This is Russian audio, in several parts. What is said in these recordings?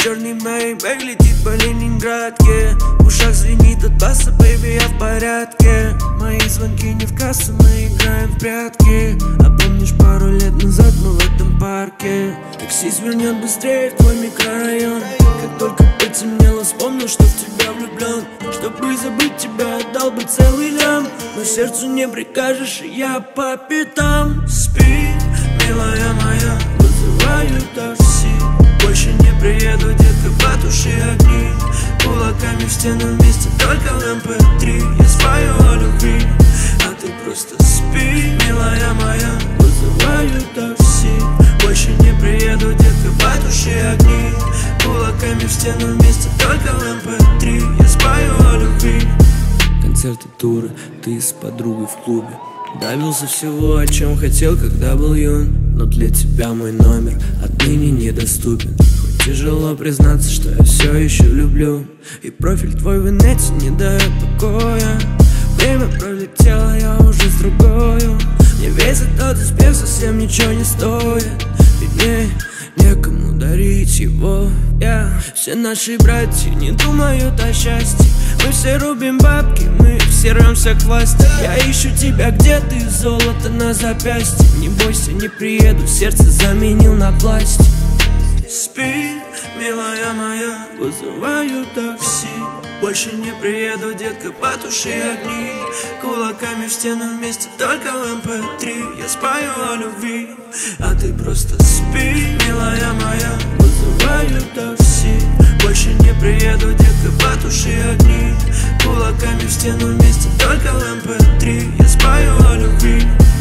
черный Мэйбэк летит по Ленинградке. В ушах звенит от баса, бэйби, я в порядке. Мои звонки не в кассу, мы играем в прятки. А помнишь, пару лет назад мы в этом парке? Такси свернет быстрее в твой микрорайон. Как только потемнело, вспомнил, что в тебя влюблен. Чтобы забыть тебя, отдал бы целый лям. Но сердцу не прикажешь, и я по пятам. Спи, милая моя, вызываю такси. Больше не приеду, детка, потуши огни. Кулаками в стену вместе, только в MP3. Я спою о любви, а ты просто спи, милая моя, вызываю такси. Больше не приеду, детка, потуши огни. Кулаками в стену вместе, только в MP3. Я спою о любви. Концерты, туры, ты с подругой в клубе. Добился всего, о чем хотел, когда был юн. Но для тебя мой номер отныне недоступен. Хоть тяжело признаться, что я все еще люблю. И профиль твой в инете не дает покоя. Время пролетело, я уже с другою. Мне весь этот успех совсем ничего не стоит. Ведь мне некому дарить его. Все наши братья не думают о счастье. Мы все рубим бабки, мы все рвемся к власти. Я ищу тебя, где ты, золото на запястье. Не бойся, не приеду, сердце заменил на пластик. Спи, милая моя, вызываю такси. Больше не приеду, детка, потуши огни. Кулаками в стену вместе, только в MP3. Я спою о любви, а ты просто спи, милая моя, вызываю такси. Больше не приеду, детка, потуши огни. Кулаками в стену вместе, только в MP3. Я спою о любви.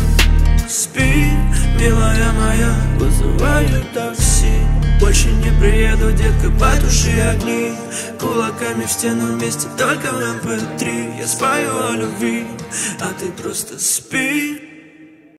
Спи, милая моя, вызываю такси. Больше не приеду, детка, потуши огни. Кулаками в стену вместе, только в MP3. Я спою о любви, а ты просто спи.